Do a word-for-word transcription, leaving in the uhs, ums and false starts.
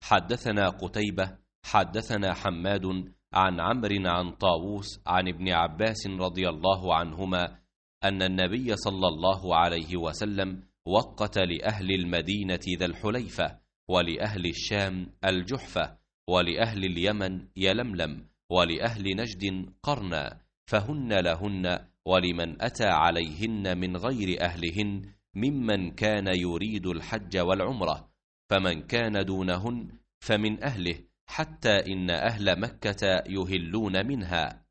حدثنا قتيبة حدثنا حماد عن عمرو عن طاووس عن ابن عباس رضي الله عنهما أن النبي صلى الله عليه وسلم وقت لأهل المدينة ذا الحليفة، ولأهل الشام الجحفة، ولأهل اليمن يلملم، ولأهل نجد قرنا، فهن لهن ولمن أتى عليهن من غير أهلهن ممن كان يريد الحج والعمرة، فمن كان دونهن فمن أهله، حتى إن أهل مكة يهلون منها.